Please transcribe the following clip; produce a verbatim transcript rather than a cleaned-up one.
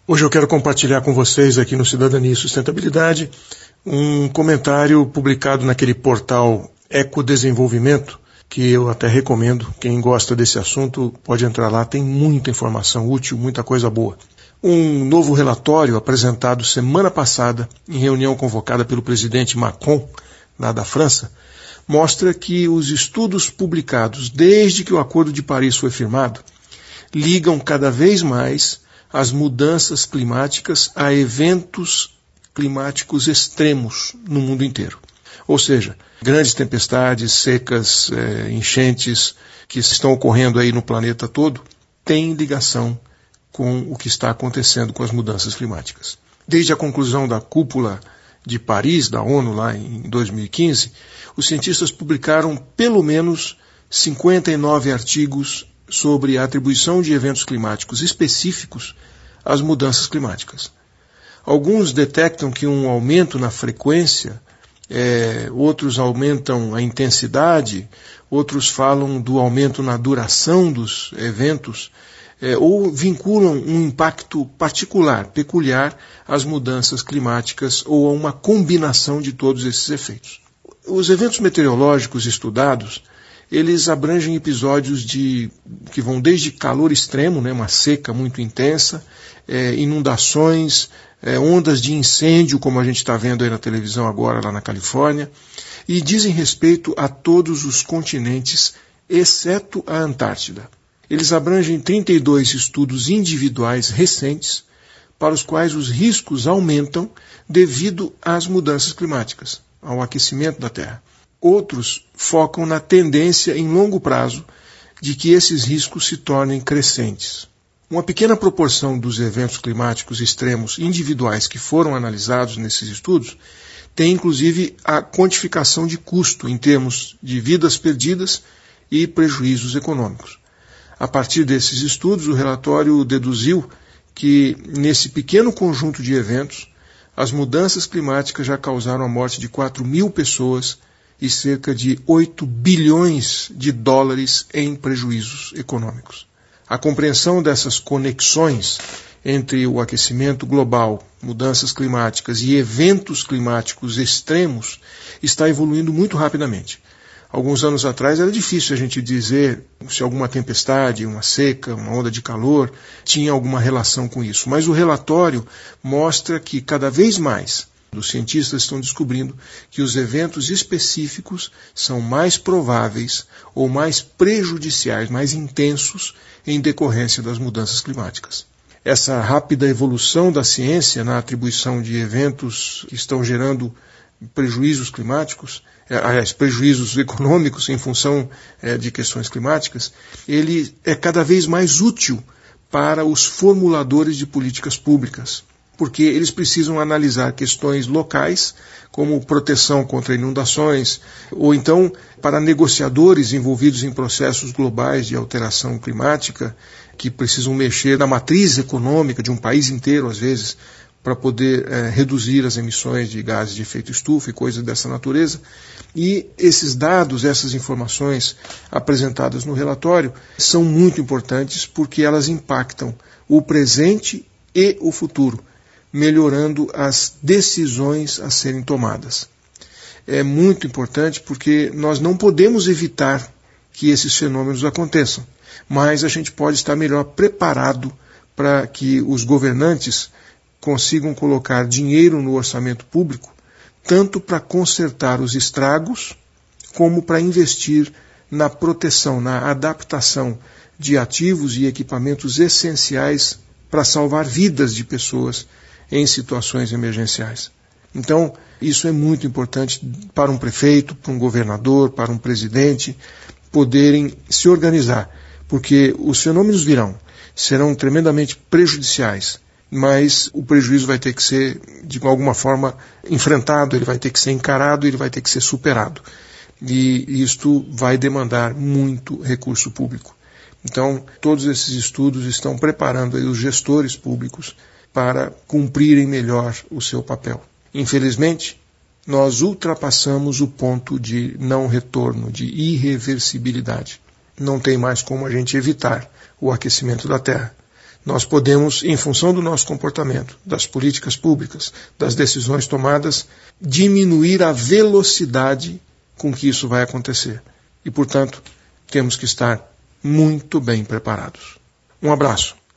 Hoje eu quero compartilhar com vocês aqui no Cidadania e Sustentabilidade um comentário publicado naquele portal Ecodesenvolvimento, que eu até recomendo. Quem gosta desse assunto pode entrar lá, tem muita informação útil, muita coisa boa. Um novo relatório apresentado semana passada em reunião convocada pelo presidente Macron, lá da França, mostra que os estudos publicados desde que o Acordo de Paris foi firmado ligam cada vez mais as mudanças climáticas a eventos climáticos extremos no mundo inteiro. Ou seja, grandes tempestades, secas, é, enchentes que estão ocorrendo aí no planeta todo têm ligação com o que está acontecendo com as mudanças climáticas. Desde a conclusão da cúpula de Paris, da ONU, lá em dois mil e quinze, os cientistas publicaram pelo menos cinquenta e nove artigos sobre a atribuição de eventos climáticos específicos às mudanças climáticas. Alguns detectam que um aumento na frequência, é, outros aumentam a intensidade, outros falam do aumento na duração dos eventos, é, ou vinculam um impacto particular, peculiar, às mudanças climáticas ou a uma combinação de todos esses efeitos. Os eventos meteorológicos estudados, eles abrangem episódios de, que vão desde calor extremo, né, uma seca muito intensa, é, inundações, é, ondas de incêndio, como a gente está vendo aí na televisão agora lá na Califórnia, e dizem respeito a todos os continentes, exceto a Antártida. Eles abrangem trinta e dois estudos individuais recentes, para os quais os riscos aumentam devido às mudanças climáticas, ao aquecimento da Terra. Outros focam na tendência em longo prazo de que esses riscos se tornem crescentes. Uma pequena proporção dos eventos climáticos extremos individuais que foram analisados nesses estudos tem inclusive a quantificação de custo em termos de vidas perdidas e prejuízos econômicos. A partir desses estudos, o relatório deduziu que nesse pequeno conjunto de eventos, as mudanças climáticas já causaram a morte de quatro mil pessoas e cerca de oito bilhões de dólares em prejuízos econômicos. A compreensão dessas conexões entre o aquecimento global, mudanças climáticas e eventos climáticos extremos está evoluindo muito rapidamente. Alguns anos atrás era difícil a gente dizer se alguma tempestade, uma seca, uma onda de calor tinha alguma relação com isso. Mas o relatório mostra que cada vez mais os cientistas estão descobrindo que os eventos específicos são mais prováveis ou mais prejudiciais, mais intensos em decorrência das mudanças climáticas. Essa rápida evolução da ciência na atribuição de eventos que estão gerando prejuízos climáticos, aliás, prejuízos econômicos em função é, de questões climáticas, ele é cada vez mais útil para os formuladores de políticas públicas, porque eles precisam analisar questões locais, como proteção contra inundações, ou então para negociadores envolvidos em processos globais de alteração climática, que precisam mexer na matriz econômica de um país inteiro, às vezes, para poder é, reduzir as emissões de gases de efeito estufa e coisas dessa natureza. E esses dados, essas informações apresentadas no relatório, são muito importantes porque elas impactam o presente e o futuro, melhorando as decisões a serem tomadas. É muito importante porque nós não podemos evitar que esses fenômenos aconteçam, mas a gente pode estar melhor preparado para que os governantes consigam colocar dinheiro no orçamento público, tanto para consertar os estragos, como para investir na proteção, na adaptação de ativos e equipamentos essenciais para salvar vidas de pessoas em situações emergenciais. Então, isso é muito importante para um prefeito, para um governador, para um presidente, poderem se organizar, porque os fenômenos virão, serão tremendamente prejudiciais, mas o prejuízo vai ter que ser, de alguma forma, enfrentado, ele vai ter que ser encarado, ele vai ter que ser superado. E isto vai demandar muito recurso público. Então, todos esses estudos estão preparando aí os gestores públicos para cumprirem melhor o seu papel. Infelizmente, nós ultrapassamos o ponto de não retorno, de irreversibilidade. Não tem mais como a gente evitar o aquecimento da Terra. nós podemos, em função do nosso comportamento, das políticas públicas, das decisões tomadas, diminuir a velocidade com que isso vai acontecer. E, portanto, temos que estar muito bem preparados. Um abraço.